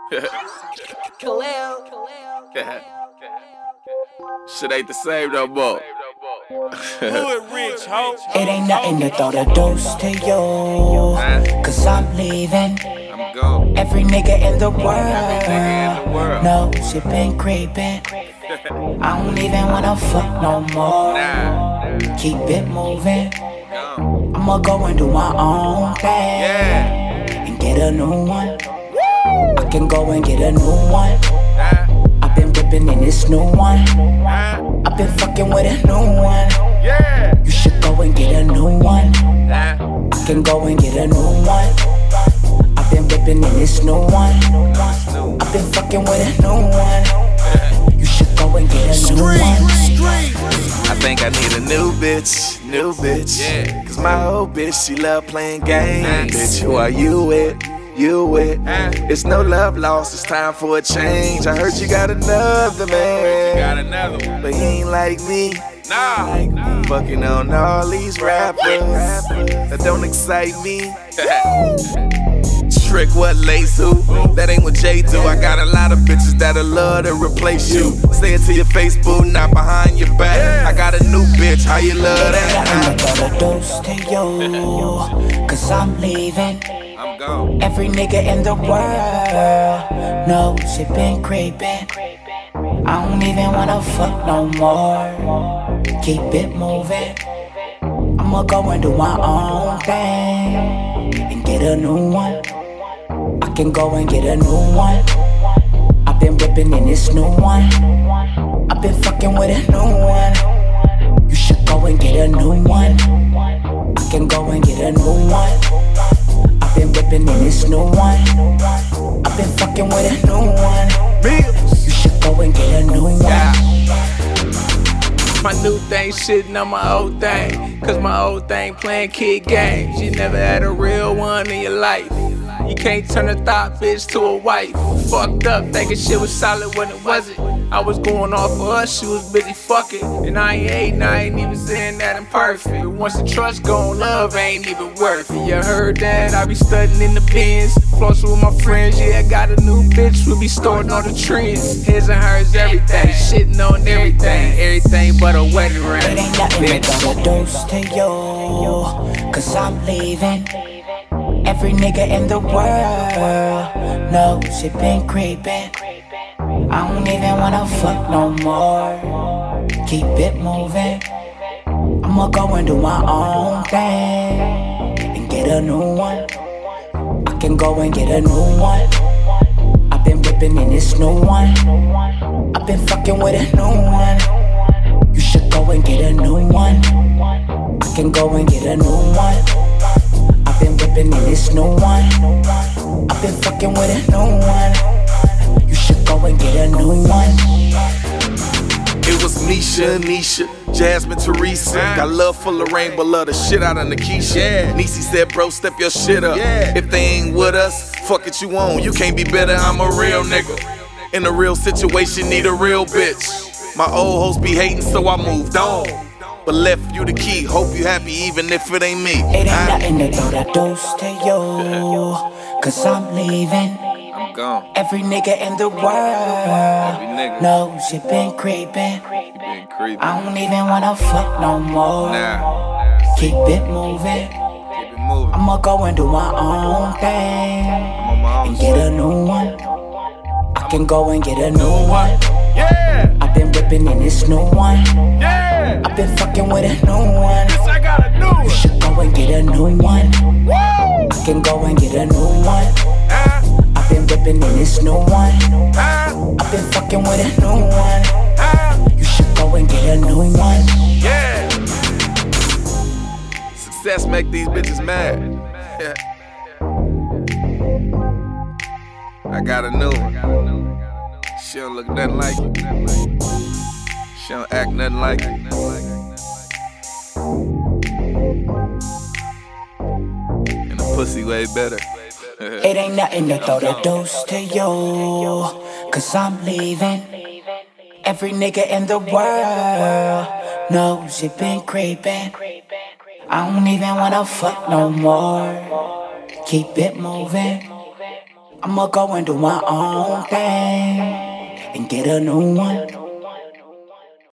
Shit ain't the same no more. It ain't nothing to throw the deuce to you, cause I'm leaving. I'm gone. Every nigga in the world knows it been creeping. I don't even wanna fuck no more. Keep it moving. I'ma go and do my own thing and get a new one. I can go and get a new one. I've been whipping in this new one. I've been fucking with a new one. You should go and get a new one. I can go and get a new one. I've been whipping in this new one. I've been fucking with a new one. You should go and get a new one. I think I need a new bitch. Yeah. Cause my old bitch, she love playing games. Bitch, who are you with? You with? It's no love lost, it's time for a change. I heard you got another man, but he ain't like me. Nah. Fucking on all these rappers that don't excite me. Trick, what lace who? That ain't what Jay do. I got a lot of bitches that'll love to replace you. Say it to your face, boo, not behind your back. I got a new bitch, how you love that? I'ma throw the deuce to you, cause I'm leaving. I'm gone. Every nigga in the world knows it been creeping. I don't even wanna fuck no more. Keep it moving. I'ma go and do my own thing and get a new one. I can go and get a new one. I've been whipping in this new one. I've been fucking with a new one. You should go and get a new one. I can go and get a new one. I've been whipping in this new one. I've been fucking with a new one. You should go and get a new one. My new thing shitting on my old thing, cause my old thing playing kid games. You never had a real one in your life. You can't turn a thought bitch to a wife. Fucked up thinking shit was solid when it wasn't. I was going off for us, she was busy fucking. And I ain't hating, I ain't even saying that I'm perfect. But once the trust gone, love ain't even worth it. You heard that? I be studying in the bins, flossing with my friends. Yeah, I got a new bitch, we be starting all the trends. His and hers, everything, shitting on everything. Everything but a wedding ring. It ain't nothing but throw the deuce to you, cause I'm leaving. Every nigga in the world knows it been creeping. I don't even wanna fuck no more. Keep it moving. I'ma go and do my own thing and get a new one. I can go and get a new one. I've been whipping in this new one. I've been fucking with a new one. You should go and get a new one. I can go and get a new one. I've been whipping in this new one. I've been fucking with a new one. You should go and get a new one. It was Nisha, Jasmine, Teresa. Got love for Lorraine, but love the shit out of Nikisha. Niecy said, bro, step your shit up. If they ain't with us, fuck it, you on. You can't be better, I'm a real nigga. In a real situation, need a real bitch. My old hoes be hating, so I moved on. But left you the key, hope you happy even if it ain't me. It ain't nothing to throw the deuce to you, cause I'm leaving. I'm gone. Every nigga in the world knows it been creeping. You been creepy. I don't even wanna fuck no more. Nah. Keep it moving. Keep it moving. I'ma go and do my own thing I'm on my own and get shit. a new one. I can go and get a new one. Yeah. I've been whipping in this new one. Yeah. I've been fucking with a new one. I got a new You one. should go and get a new one. Woo. I can go and get a new one. I've been whipping in this new one. I've been fucking with a new one. You should go and get a new one. Yeah. Success make these bitches mad. I got a new one. She don't look nothing like it. She don't act nothing like it. And the pussy way better. It ain't nothing to throw the deuce to you, cause I'm leaving. Every nigga in the world knows it been creeping. I don't even wanna fuck no more. Keep it moving. I'ma go and do my own thing and get a new one.